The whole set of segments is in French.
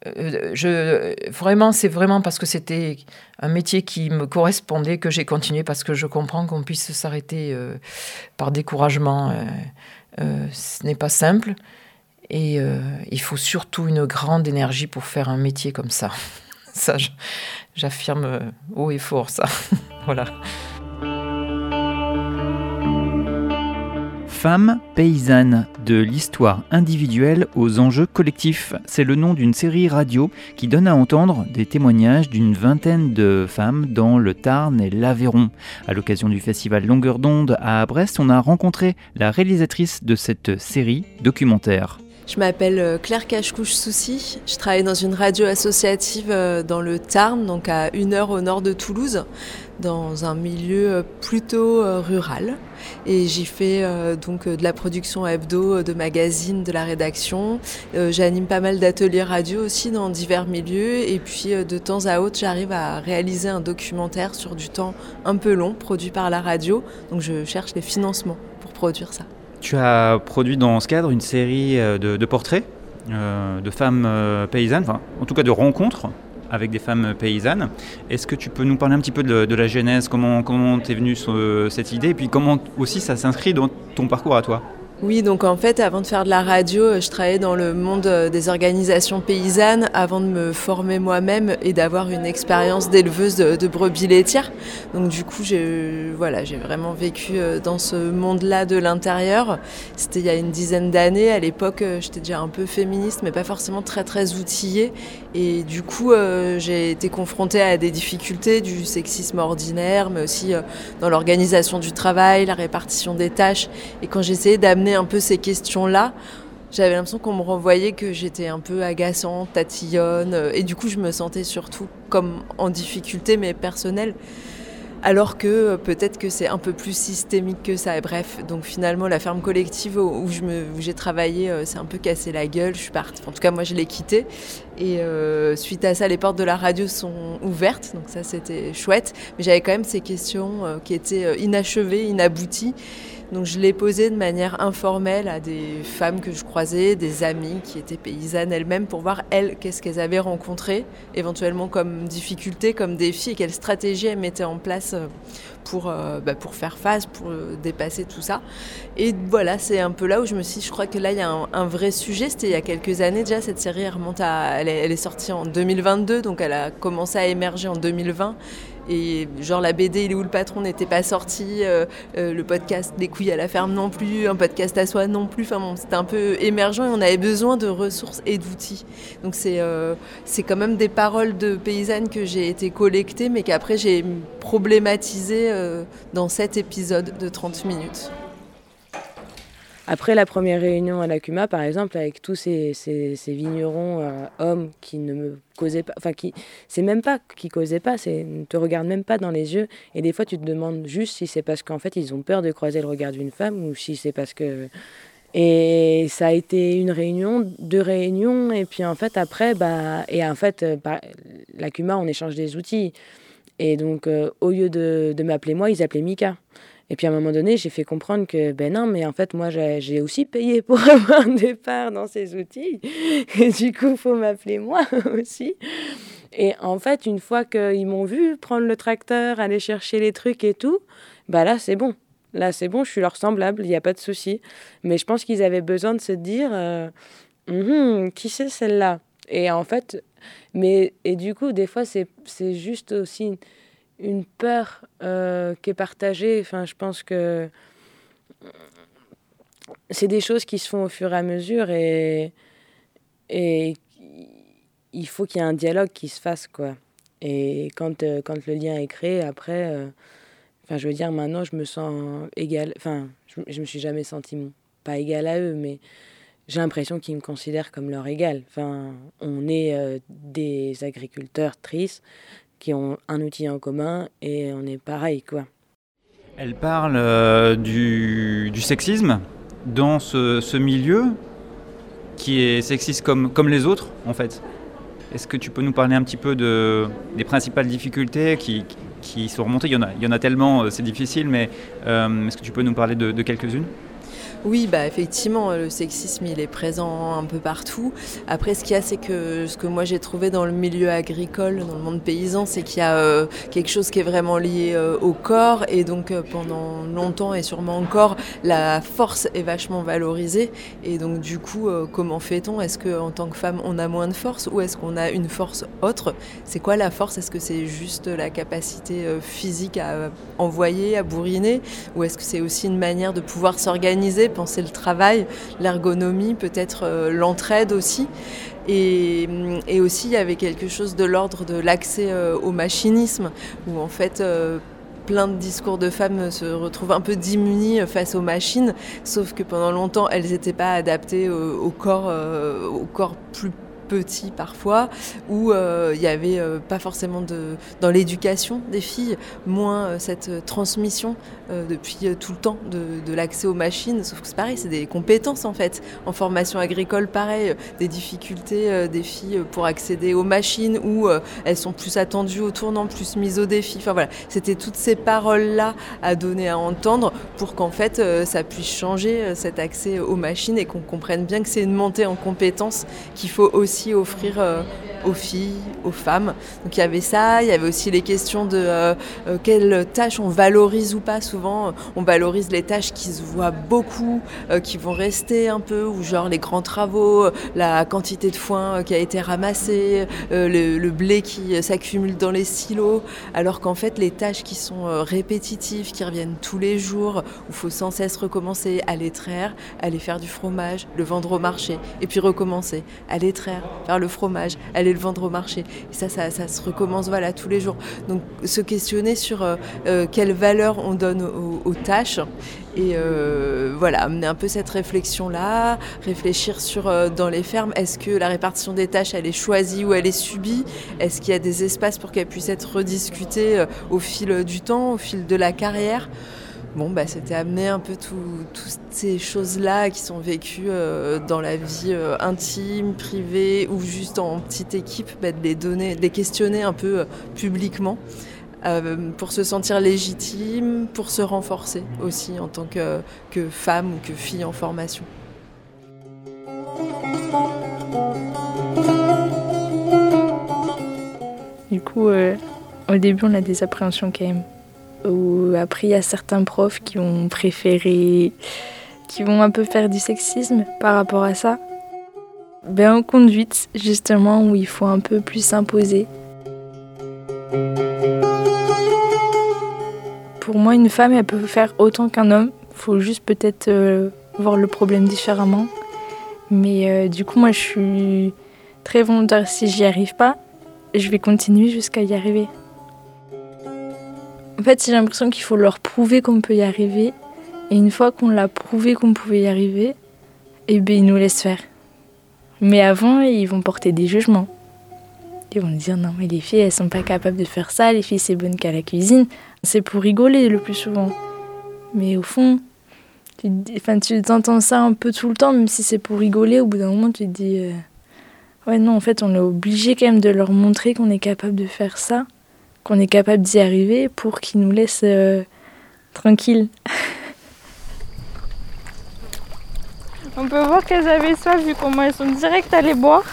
Vraiment, c'est vraiment parce que c'était un métier qui me correspondait que j'ai continué, parce que je comprends qu'on puisse s'arrêter par découragement. Ce n'est pas simple. Et il faut surtout une grande énergie pour faire un métier comme ça. Ça, j'affirme haut et fort ça. Voilà. Femmes paysannes, de l'histoire individuelle aux enjeux collectifs. C'est le nom d'une série radio qui donne à entendre des témoignages d'une vingtaine de femmes dans le Tarn et l'Aveyron. À l'occasion du festival Longueur d'onde à Brest, on a rencontré la réalisatrice de cette série documentaire. Je m'appelle Claire Cachecouche-Soucy, je travaille dans une radio associative dans le Tarn, donc à 1 heure au nord de Toulouse, dans un milieu plutôt rural. Et j'y fais donc de la production hebdo, de magazines, de la rédaction. J'anime pas mal d'ateliers radio aussi dans divers milieux. Et puis de temps à autre, j'arrive à réaliser un documentaire sur du temps un peu long, produit par la radio. Donc je cherche les financements pour produire ça. Tu as produit dans ce cadre une série de portraits de femmes paysannes, enfin en tout cas de rencontres avec des femmes paysannes. Est-ce que tu peux nous parler un petit peu de la genèse, comment t'es venue cette idée, et puis comment aussi ça s'inscrit dans ton parcours à toi ? Oui, donc en fait, avant de faire de la radio, je travaillais dans le monde des organisations paysannes avant de me former moi-même et d'avoir une expérience d'éleveuse de brebis laitières. Donc du coup, j'ai vraiment vécu dans ce monde-là de l'intérieur. C'était il y a une dizaine d'années. À l'époque, j'étais déjà un peu féministe, mais pas forcément très très outillée. Et du coup, j'ai été confrontée à des difficultés du sexisme ordinaire, mais aussi dans l'organisation du travail, la répartition des tâches. Et quand j'essayais d'amener un peu ces questions-là, j'avais l'impression qu'on me renvoyait que j'étais un peu agaçante, tatillonne, et du coup je me sentais surtout comme en difficulté, mais personnelle, alors que peut-être que c'est un peu plus systémique que ça. Et bref, donc finalement la ferme collective où j'ai travaillé s'est un peu cassé la gueule, je suis partie, en tout cas moi je l'ai quittée, et suite à ça les portes de la radio sont ouvertes, donc ça c'était chouette, mais j'avais quand même ces questions qui étaient inachevées, inabouties. Donc je l'ai posé de manière informelle à des femmes que je croisais, des amies qui étaient paysannes elles-mêmes, pour voir elles, qu'est-ce qu'elles avaient rencontré, éventuellement comme difficulté, comme défi, et quelles stratégies elles mettaient en place pour faire face, pour dépasser tout ça. Et voilà, c'est un peu là où je me suis dit, je crois que là il y a un vrai sujet. C'était il y a quelques années déjà, cette série elle est sortie en 2022, donc elle a commencé à émerger en 2020. Et genre la BD Il est où le patron n'était pas sorti, le podcast Des couilles à la ferme non plus, un podcast à soi non plus, enfin bon, c'était un peu émergent et on avait besoin de ressources et d'outils. Donc c'est quand même des paroles de paysannes que j'ai été collectées, mais qu'après j'ai problématisées dans cet épisode de 30 minutes. Après la première réunion à la CUMA, par exemple, avec tous ces vignerons hommes qui ne me causaient pas, enfin c'est même pas qui causaient pas, ne te regardent même pas dans les yeux, et des fois tu te demandes juste si c'est parce qu'en fait ils ont peur de croiser le regard d'une femme, ou si c'est parce que... Et ça a été une réunion, 2 réunions, et puis en fait après, la CUMA, on échange des outils, et donc au lieu de m'appeler moi, ils appelaient Mika. Et puis à un moment donné, j'ai fait comprendre que non, mais en fait, moi, j'ai aussi payé pour avoir des parts dans ces outils. Et du coup, il faut m'appeler moi aussi. Et en fait, une fois qu'ils m'ont vu prendre le tracteur, aller chercher les trucs et tout, là, c'est bon. Là, c'est bon, je suis leur semblable, il n'y a pas de souci. Mais je pense qu'ils avaient besoin de se dire qui c'est celle-là ? Et en fait, et du coup, des fois, c'est juste aussi une peur qui est partagée. Enfin, je pense que c'est des choses qui se font au fur et à mesure, et il faut qu'il y ait un dialogue qui se fasse, quoi. Et quand le lien est créé, après, je veux dire, maintenant, je me sens égale. Enfin, je me suis jamais sentie pas égale à eux, mais j'ai l'impression qu'ils me considèrent comme leur égal. Enfin, on est des agriculteurs tristes qui ont un outil en commun, et on est pareil, quoi. Elle parle du sexisme dans ce milieu qui est sexiste comme les autres, en fait. Est-ce que tu peux nous parler un petit peu des principales difficultés qui sont remontées ? Il y en a tellement, c'est difficile, mais est-ce que tu peux nous parler de quelques-unes ? Oui, effectivement, le sexisme, il est présent un peu partout. Après, ce qu'il y a, c'est que ce que moi j'ai trouvé dans le milieu agricole, dans le monde paysan, c'est qu'il y a quelque chose qui est vraiment lié au corps. Et donc, pendant longtemps et sûrement encore, la force est vachement valorisée. Et donc, du coup, comment fait-on ? Est-ce qu'en tant que femme, on a moins de force ou est-ce qu'on a une force autre ? C'est quoi la force ? Est-ce que c'est juste la capacité physique à envoyer, à bourriner ? Ou est-ce que c'est aussi une manière de pouvoir s'organiser, penser le travail, l'ergonomie, peut-être l'entraide aussi. Et aussi, il y avait quelque chose de l'ordre de l'accès au machinisme, où en fait, plein de discours de femmes se retrouvent un peu démunies face aux machines, sauf que pendant longtemps, elles n'étaient pas adaptées au corps plus petit parfois, où il y avait pas forcément dans l'éducation des filles, moins cette transmission depuis tout le temps de l'accès aux machines, sauf que c'est pareil, c'est des compétences en fait. En formation agricole, pareil, des difficultés des filles pour accéder aux machines, où elles sont plus attendues au tournant, plus mises au défi. Enfin voilà, c'était toutes ces paroles-là à donner à entendre pour qu'en fait ça puisse changer cet accès aux machines et qu'on comprenne bien que c'est une montée en compétences qu'il faut aussi offrir aux filles, aux femmes. Donc il y avait ça, il y avait aussi les questions de quelles tâches on valorise ou pas. Souvent, on valorise les tâches qui se voient beaucoup, qui vont rester un peu, ou genre les grands travaux, la quantité de foin qui a été ramassé, le blé qui s'accumule dans les silos, alors qu'en fait, les tâches qui sont répétitives, qui reviennent tous les jours, où il faut sans cesse recommencer, aller traire, aller faire du fromage, le vendre au marché, et puis recommencer, aller traire, faire le fromage, aller le vendre au marché. Et ça se recommence tous les jours. Donc se questionner sur quelle valeur on donne aux tâches et amener un peu cette réflexion-là, réfléchir sur dans les fermes, est-ce que la répartition des tâches elle est choisie ou elle est subie ? Est-ce qu'il y a des espaces pour qu'elle puisse être rediscutée au fil du temps, au fil de la carrière ? C'était amener un peu toutes ces choses-là qui sont vécues dans la vie intime, privée ou juste en petite équipe, de les questionner un peu publiquement pour se sentir légitime, pour se renforcer aussi en tant que femme ou que fille en formation. Du coup, au début, on a des appréhensions quand même. Après, il y a certains profs qui vont un peu faire du sexisme par rapport à ça. En conduite, justement, où il faut un peu plus s'imposer. Pour moi, une femme, elle peut faire autant qu'un homme. Il faut juste peut-être voir le problème différemment. Mais du coup, moi, je suis très volontaire. Si j'y arrive pas, je vais continuer jusqu'à y arriver. En fait, j'ai l'impression qu'il faut leur prouver qu'on peut y arriver. Et une fois qu'on l'a prouvé qu'on pouvait y arriver, ils nous laissent faire. Mais avant, ils vont porter des jugements. Ils vont dire non, mais les filles, elles sont pas capables de faire ça. Les filles, c'est bonne qu'à la cuisine. C'est pour rigoler le plus souvent. Mais au fond, tu entends ça un peu tout le temps, même si c'est pour rigoler. Au bout d'un moment, tu te dis ouais, non, en fait, on est obligé quand même de leur montrer qu'on est capable de faire ça, qu'on est capable d'y arriver pour qu'ils nous laissent tranquilles. On peut voir qu'elles avaient soif vu comment elles sont directes à aller boire.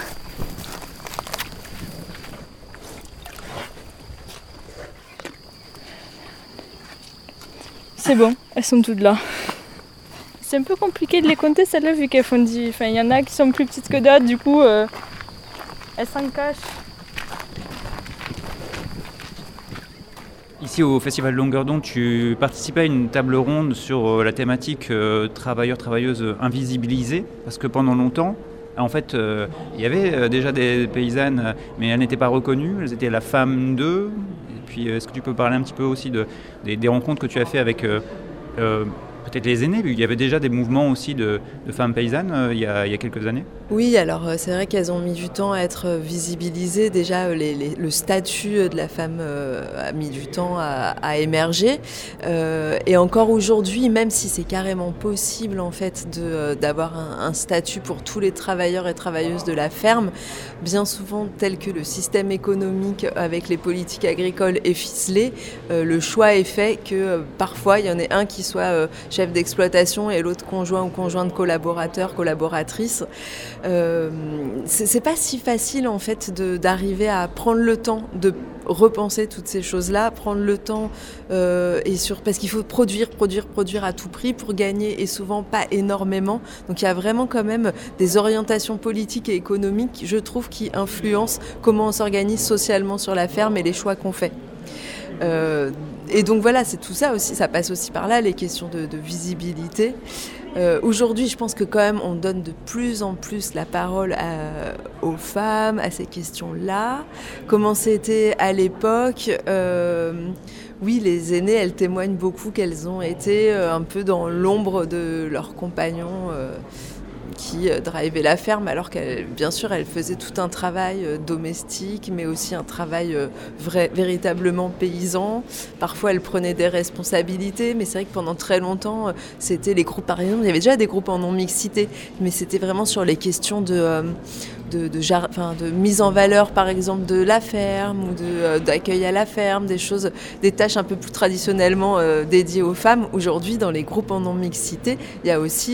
C'est bon, elles sont toutes là. C'est un peu compliqué de les compter celles-là vu qu'elles font il y en a qui sont plus petites que d'autres, du coup elles s'en cachent. Ici au Festival de Longueur d'onde, tu participais à une table ronde sur la thématique travailleurs-travailleuses invisibilisés, parce que pendant longtemps, en fait, il y avait déjà des paysannes, mais elles n'étaient pas reconnues, elles étaient la femme d'eux. Et puis, est-ce que tu peux parler un petit peu aussi des rencontres que tu as fait avec peut-être les aînés, il y avait déjà des mouvements aussi de femmes paysannes il y a quelques années. Oui, alors c'est vrai qu'elles ont mis du temps à être visibilisées. Déjà, le statut de la femme a mis du temps à émerger. Et encore aujourd'hui, même si c'est carrément possible en fait d'avoir un statut pour tous les travailleurs et travailleuses de la ferme, bien souvent tel que le système économique avec les politiques agricoles est ficelé, le choix est fait que parfois il y en ait un qui soit chef chef d'exploitation et l'autre conjoint ou conjointe collaborateur, collaboratrice. C'est pas si facile en fait d'arriver à prendre le temps de repenser toutes ces choses-là, prendre le temps parce qu'il faut produire à tout prix pour gagner et souvent pas énormément. Donc il y a vraiment quand même des orientations politiques et économiques, je trouve, qui influencent comment on s'organise socialement sur la ferme et les choix qu'on fait. Et donc voilà, c'est tout ça aussi, ça passe aussi par là, les questions de visibilité. Aujourd'hui, je pense que quand même, on donne de plus en plus la parole aux femmes, à ces questions-là. Comment c'était à l'époque oui, les aînées, elles témoignent beaucoup qu'elles ont été un peu dans l'ombre de leurs compagnons qui drivaient la ferme, alors qu'elles, bien sûr, elles faisaient tout un travail domestique, mais aussi un travail véritablement paysan. Parfois, elles prenaient des responsabilités, mais c'est vrai que pendant très longtemps, c'était les groupes, par exemple, il y avait déjà des groupes en non-mixité, mais c'était vraiment sur les questions de mise en valeur, par exemple, de la ferme ou d'accueil à la ferme, des tâches un peu plus traditionnellement dédiées aux femmes. Aujourd'hui, dans les groupes en non-mixité, il y a aussi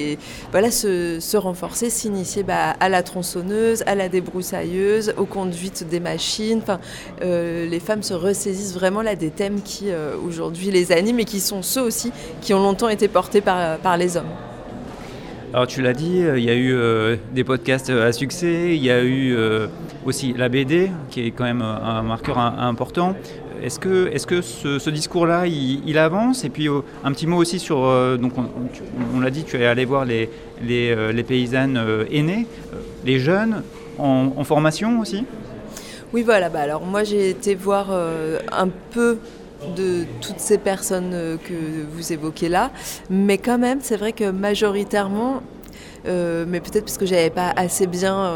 se renforcer, s'initier à la tronçonneuse, à la débroussailleuse, aux conduites des machines. Les femmes se ressaisissent vraiment là des thèmes qui aujourd'hui les animent et qui sont ceux aussi qui ont longtemps été portés par les hommes. Alors tu l'as dit, il y a eu des podcasts à succès, il y a eu aussi la BD qui est quand même un marqueur important. Est-ce que ce discours-là, il avance? Et puis un petit mot aussi sur, donc on l'a dit, tu es allé voir les paysannes aînées, les jeunes en formation aussi? Oui, voilà. Alors moi j'ai été voir un peu de toutes ces personnes que vous évoquez là, mais quand même c'est vrai que majoritairement, mais peut-être parce que j'avais pas assez bien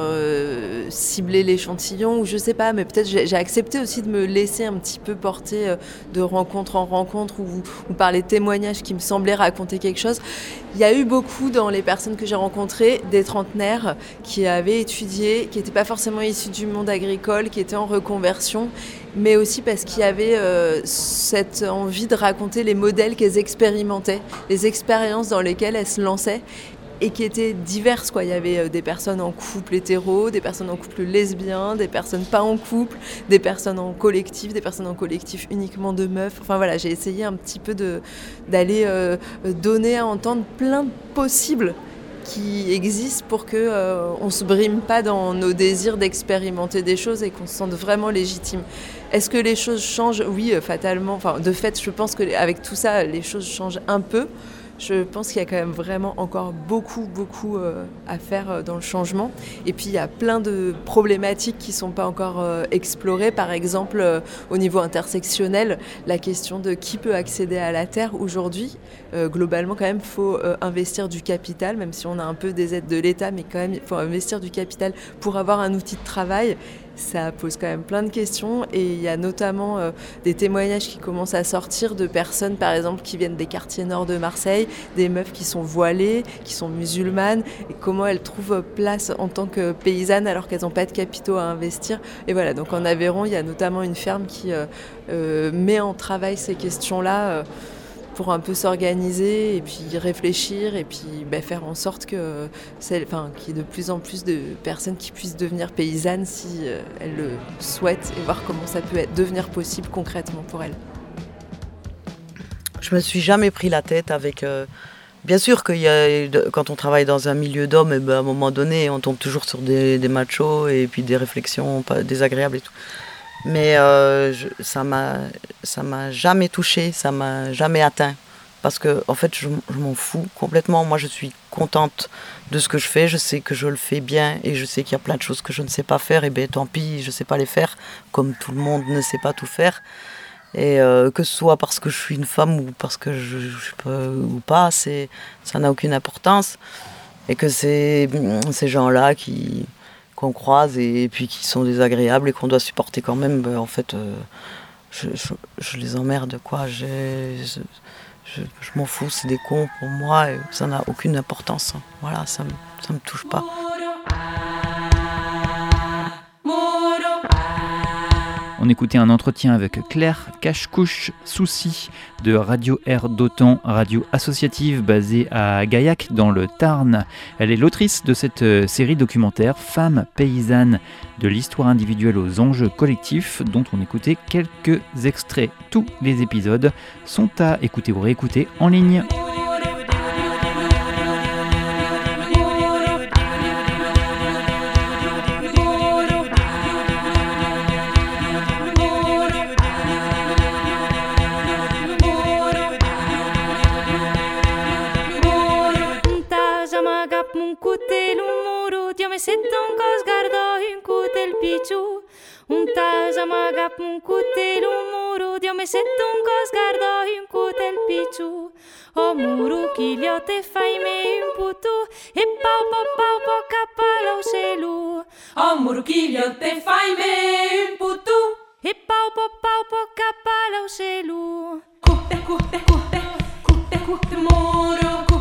ciblé l'échantillon, ou je sais pas, mais peut-être j'ai accepté aussi de me laisser un petit peu porter de rencontre en rencontre ou par les témoignages qui me semblaient raconter quelque chose. Il y a eu beaucoup dans les personnes que j'ai rencontrées des trentenaires qui avaient étudié, qui n'étaient pas forcément issus du monde agricole, qui étaient en reconversion, mais aussi parce qu'il y avait cette envie de raconter les modèles qu'elles expérimentaient, les expériences dans lesquelles elles se lançaient, et qui étaient diverses, quoi. Il y avait des personnes en couple hétéro, des personnes en couple lesbien, des personnes pas en couple, des personnes en collectif, des personnes en collectif uniquement de meufs. Enfin voilà, j'ai essayé un petit peu d'aller donner à entendre plein de possibles qui existent pour qu'on ne se brime pas dans nos désirs d'expérimenter des choses et qu'on se sente vraiment légitime. Est-ce que les choses changent? Oui, fatalement. Enfin, de fait, je pense qu'avec tout ça, les choses changent un peu. Je pense qu'il y a quand même vraiment encore beaucoup à faire dans le changement. Et puis il y a plein de problématiques qui ne sont pas encore explorées. Par exemple, au niveau intersectionnel, la question de qui peut accéder à la terre aujourd'hui. Globalement, quand même, il faut investir du capital, même si on a un peu des aides de l'État, mais quand même, il faut investir du capital pour avoir un outil de travail. Ça pose quand même plein de questions et il y a notamment des témoignages qui commencent à sortir de personnes, par exemple, qui viennent des quartiers nord de Marseille, des meufs qui sont voilées, qui sont musulmanes, et comment elles trouvent place en tant que paysannes alors qu'elles n'ont pas de capitaux à investir. Et voilà, donc en Aveyron, il y a notamment une ferme qui met en travail ces questions-là pour un peu s'organiser et puis réfléchir et puis faire en sorte qu'il y ait de plus en plus de personnes qui puissent devenir paysannes si elles le souhaitent et voir comment ça peut devenir possible concrètement pour elles. Je me suis jamais pris la tête avec... Bien sûr que quand on travaille dans un milieu d'hommes, à un moment donné, on tombe toujours sur des machos et puis des réflexions pas désagréables et tout. Mais ça m'a jamais touchée, ça m'a jamais atteint. Parce que, en fait, je m'en fous complètement. Moi, je suis contente de ce que je fais. Je sais que je le fais bien et je sais qu'il y a plein de choses que je ne sais pas faire. Et bien, tant pis, je ne sais pas les faire, comme tout le monde ne sait pas tout faire. Et que ce soit parce que je suis une femme ou parce que je peux ou pas, ça n'a aucune importance. Et que ces gens-là qu'on croise et puis qui sont désagréables et qu'on doit supporter quand même, en fait, je les emmerde, quoi. Je m'en fous, c'est des cons pour moi, et ça n'a aucune importance. Voilà, ça me touche pas. On écoutait un entretien avec Claire Cache-Couche-Soucy de Radio Air d'Otan, radio associative basée à Gaillac dans le Tarn. Elle est l'autrice de cette série documentaire Femmes paysannes, de l'histoire individuelle aux enjeux collectifs, dont on écoutait quelques extraits. Tous les épisodes sont à écouter ou réécouter en ligne. Un cutel, un muro, io mi sento un cos guardo un cutel picciu. Un tasa magap un cutel, un muro, io mi sento un cos guardo un cutel picciu. O muro chi gli te fai me un putu e pau pau pau pau capala o celu. O muro chi gli te fai me un putu e pau pau pau pau capala o celu. Cute cute cute cute cute muro.